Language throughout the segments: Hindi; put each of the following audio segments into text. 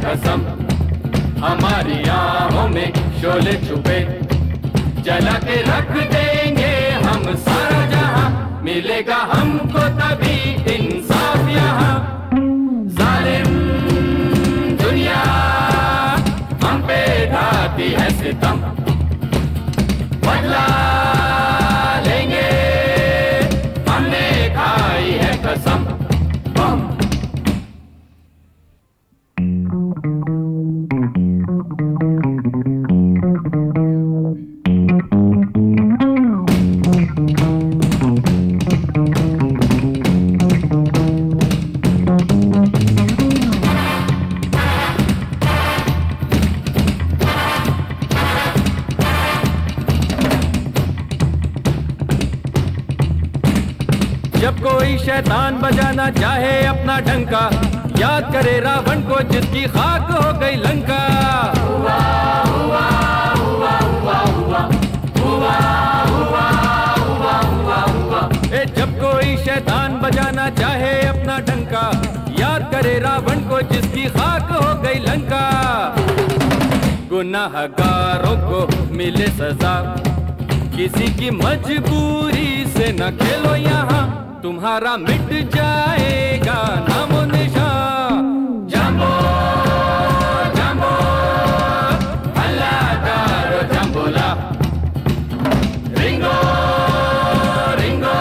कसम, हमारी आँखों में शोले छुपे, जला के रख देंगे हम सारा जहां, मिलेगा हमको तभी इंसाफ यहाँ। जालिम दुनिया हम पे ढाती है सितम, बदला लेंगे हमने खाई है कसम। जब कोई शैतान बजाना चाहे अपना डंका, याद करे रावण को जिसकी खाक हो गई लंका। हुआ हुआ हुआ हुआ हुआ हुआ हुआ हुआ हुआ हुआ। ए जब कोई शैतान बजाना चाहे अपना डंका, याद करे रावण को जिसकी खाक हो गई लंका। गुनाहगारों को मिले सजा, किसी की मजबूरी से न खेलो यहाँ, तुम्हारा मिट जाएगा नामो निशान। जंबो जंबो अल्लाह दारो जंबोला, रिंगो रिंगो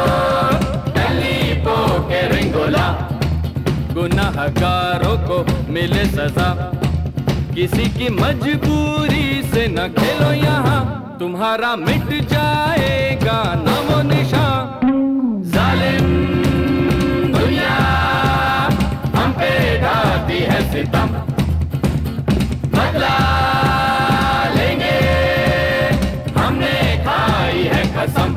गलीबो के रिंगोला। गुनाहगारों को मिले सजा, किसी की मजबूरी से न खेलो यहाँ, तुम्हारा मिट जाएगा नामो निशान। जालिम दुनिया हम पे ढाती है सितम, बदला लेंगे हमने खाई है कसम।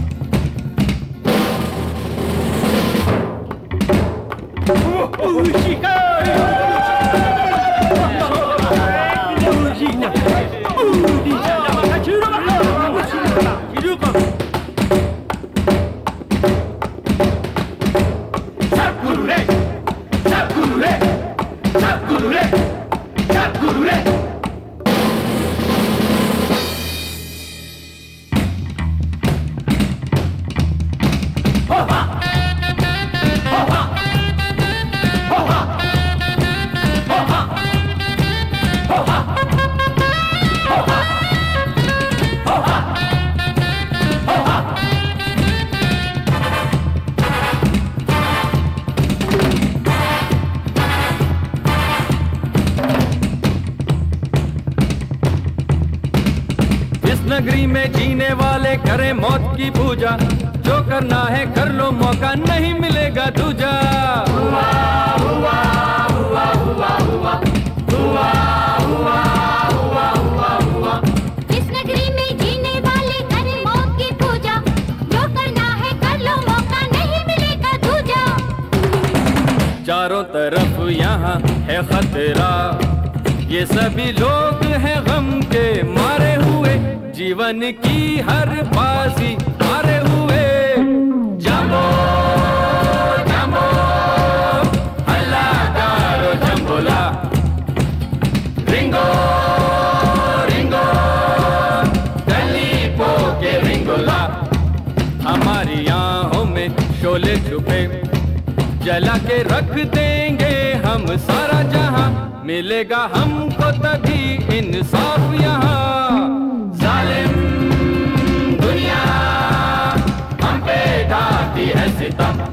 नगरी में जीने वाले करें मौत की पूजा, जो करना है कर लो मौका नहीं मिलेगा दूजा। हुआ हुआ हुआ हुआ हुआ हुआ हुआ हुआ हुआ हुआ। इस नगरी में जीने वाले करें मौत की पूजा, जो करना है कर लो मौका नहीं मिलेगा दूजा। चारों तरफ यहाँ है खतरा, ये सभी लोग हैं गम के मारे हुए, जीवन की हर बाजी हारे हुए। जंबो जंबो अल्लाह दारो जंबोला, रिंगो रिंगो गलीबो के रिंगोला। हमारी आँखों में शोले छुपे, जला के रख देंगे हम सारा जहां, मिलेगा हमको तभी इंसाफ यहाँ। जालिम दुनिया हम पे ढाती है सितम,